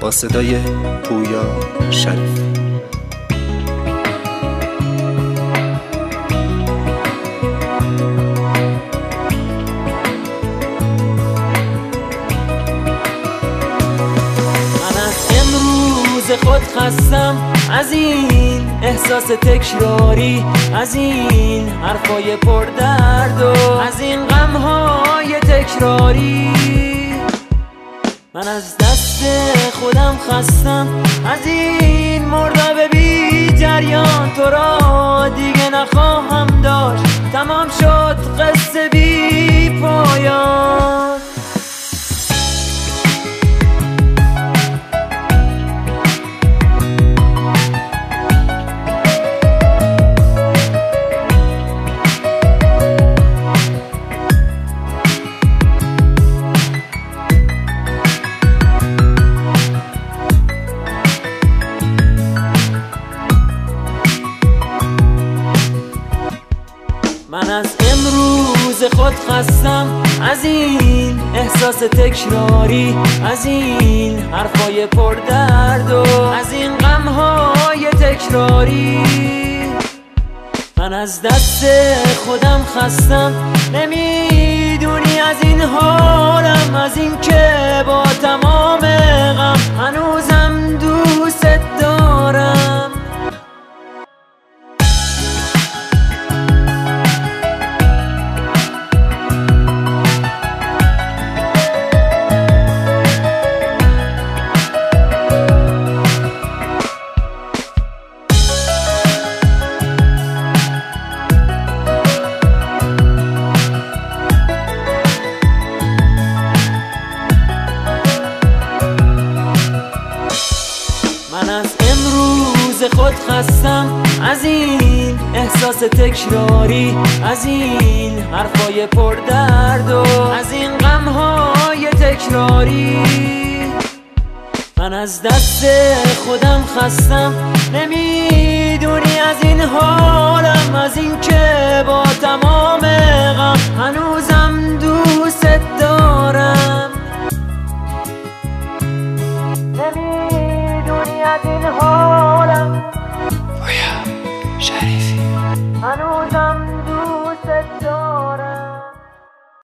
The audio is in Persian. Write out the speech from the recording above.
با صدای پویا شریفی. خود خستم از این احساس تکراری، از این حرفای پردرد و از این غمهای تکراری. من از دست خودم خستم از این مرداب بی جریان، تو را دیگه نخواهم داشت، تمام شد قصه بی پایان. من از امروز خود خستم از این احساس تکراری، از این حرفای پردرد و از این غمهای تکراری. من از دست خودم خستم، نمیدونی از این حالم، از این که با تمام غم هنوزم دوست دارم. من از امروز خود خستم از این احساس تکراری، از این حرفای پردرد و از این غمهای تکراری. من از دست خودم خستم، نمیدونی از این حالم، از این که با تمام غم هنوز